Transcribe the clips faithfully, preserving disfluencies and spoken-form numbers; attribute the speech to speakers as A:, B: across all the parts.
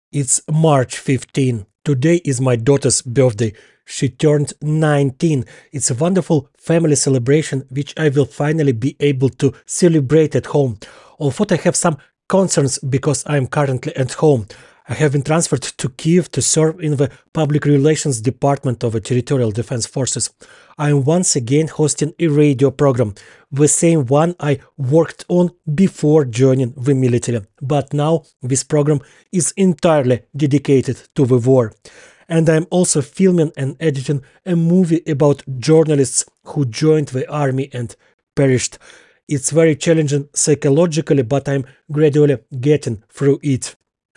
A: It's March fifteenth. Today is my daughter's birthday. She turned nineteen. It's a wonderful family celebration which I will finally be able to celebrate at home. Although I have some concerns because I am currently at home. I have been transferred to Kiev to serve in the Public Relations Department of the Territorial Defense Forces. I am once again hosting a radio program, the same one I worked on before joining the military. But now this program is entirely dedicated to the war. And I am also filming and editing a movie about journalists who joined the army and perished. It's very challenging psychologically, but I'm gradually getting through it.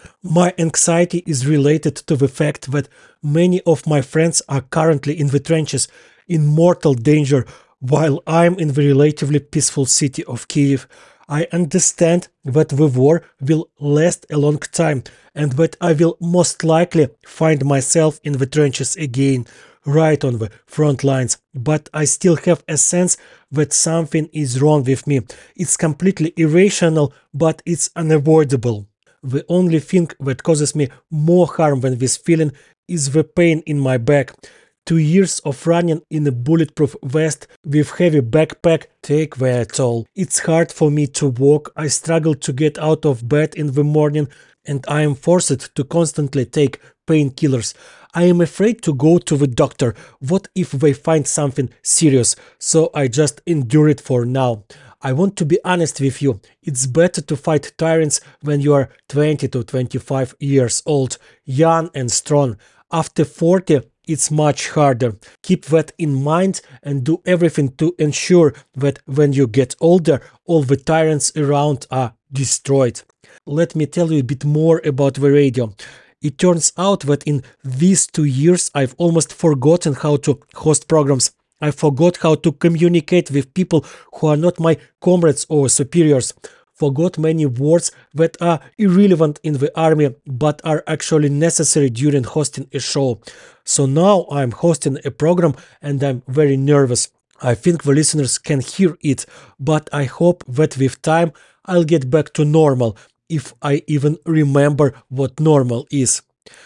A: My anxiety is related to the fact that many of my friends are currently in the trenches, in mortal danger, while I'm in the relatively peaceful city of Kiev. I understand that the war will last a long time and that I will most likely find myself in the trenches again, right on the front lines, but I still have a sense that something is wrong with me. It's completely irrational, but it's unavoidable. The only thing that causes me more harm than this feeling is the pain in my back. Two years of running in a bulletproof vest with heavy backpack take their toll. It's hard for me to walk, I struggle to get out of bed in the morning, and I am forced to constantly take painkillers. I am afraid to go to the doctor. What if they find something serious? So I just endure it for now. I want to be honest with you, it's better to fight tyrants when you are twenty to twenty-five years old, young and strong. After forty, it's much harder. Keep that in mind and do everything to ensure that when you get older, all the tyrants around are destroyed. Let me tell you a bit more about the radio. It turns out that in these two years I've almost forgotten how to host programs. I forgot how to communicate with people who are not my comrades or superiors. Forgot many words that are irrelevant in the army but are actually necessary during hosting a show. So now I'm hosting a program and I'm very nervous. I think the listeners can hear it, but I hope that with time I'll get back to normal, if I even remember what normal is.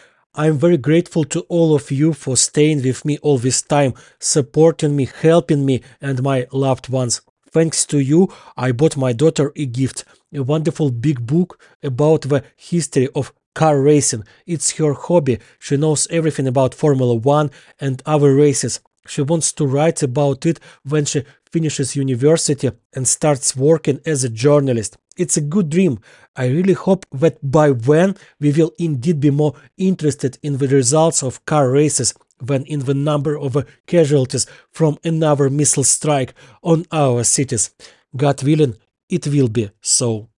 A: I'm very grateful to all of you for staying with me all this time, supporting me, helping me and my loved ones. Thanks to you, I bought my daughter a gift, a wonderful big book about the history of car racing. It's her hobby. She knows everything about Formula One and other races. She wants to write about it when she finishes university and starts working as a journalist. It's a good dream. I really hope that by then we will indeed be more interested in the results of car races than in the number of casualties from another missile strike on our cities. God willing, it will be so.